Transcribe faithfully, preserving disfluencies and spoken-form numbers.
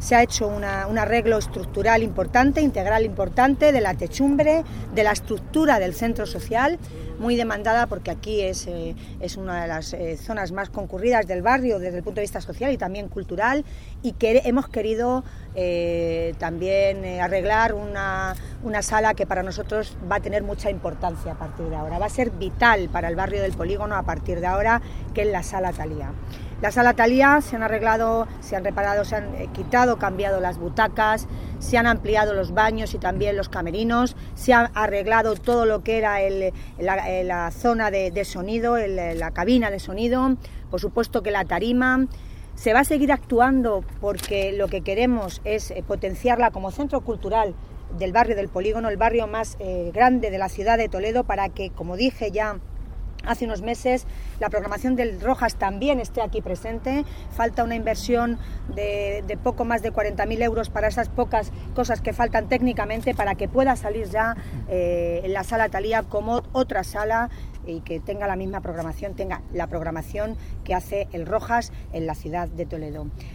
se ha hecho una, un arreglo estructural importante, integral importante, de la techumbre, de la estructura del centro social, muy demandada porque aquí es, eh, es una de las eh, zonas más concurridas del barrio desde el punto de vista social y también cultural, y que hemos querido eh, también eh, arreglar una, una sala que para nosotros va a tener mucha importancia a partir de ahora, va a ser vital para el barrio del Polígono a partir de ahora, que es la Sala Thalía. La Sala Thalía se han arreglado, se han reparado, se han quitado, cambiado las butacas, se han ampliado los baños y también los camerinos, se ha arreglado todo lo que era el, la, la zona de, de sonido, el, la cabina de sonido, por supuesto que la tarima. Se va a seguir actuando porque lo que queremos es potenciarla como centro cultural del barrio del Polígono, el barrio más eh, grande de la ciudad de Toledo, para que, como dije ya hace unos meses, la programación del Rojas también esté aquí presente. Falta una inversión de, de poco más de cuarenta mil euros para esas pocas cosas que faltan técnicamente para que pueda salir ya eh, en la Sala Thalía como otra sala y que tenga la misma programación, tenga la programación que hace el Rojas en la ciudad de Toledo.